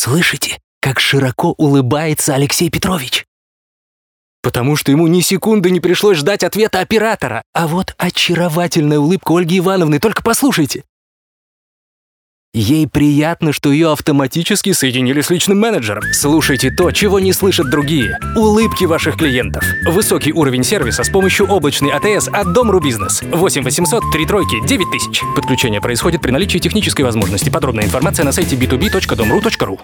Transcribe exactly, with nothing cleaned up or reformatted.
Слышите, как широко улыбается Алексей Петрович? Потому что ему ни секунды не пришлось ждать ответа оператора. А вот очаровательная улыбка Ольги Ивановны, только послушайте. Ей приятно, что ее автоматически соединили с личным менеджером. Слушайте то, чего не слышат другие. Улыбки ваших клиентов. Высокий уровень сервиса с помощью облачной АТС от Дом.ру Бизнес. восемь восемьсот три тройки девять тысяч. Подключение происходит при наличии технической возможности. Подробная информация на сайте би ту би точка дом точка ру точка ру.